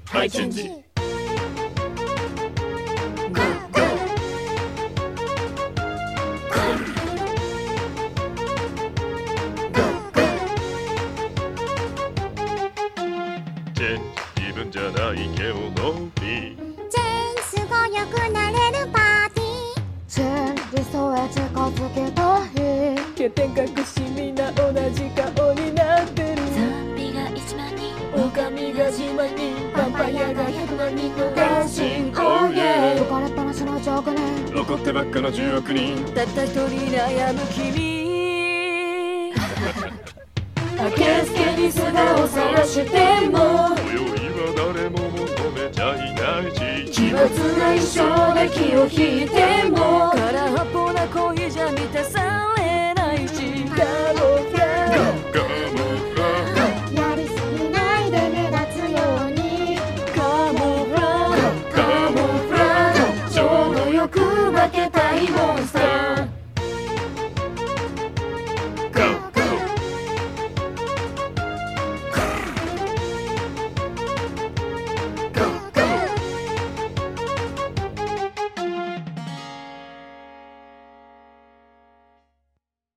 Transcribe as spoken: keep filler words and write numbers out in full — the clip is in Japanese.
ハイチェンジ。 ゴーゴーチェンジ自分じゃないけをのみ。 チェンすごよくなれるパーティー。 チェン理想へ近づけたい。 欠点隠しみんな同じ顔になってる。 ゾンビがいちまんにん、 狼がじゅうまんにん、ヴァンパイアがひゃくまんにんの変身 Oh yeah 浮かれっぱなしのいちおく人。 残ってばっかのじゅうおくにん。 たった一人悩む君。あけすけに素顔探しても今宵は誰も求めちゃいないし、 奇抜な衣装で気を引いても空っぽな恋じゃ満たされないし、カモフラガモフラやりすぎないで目立つように。 カモフラガモフラちょうどよく化けたいモンスター。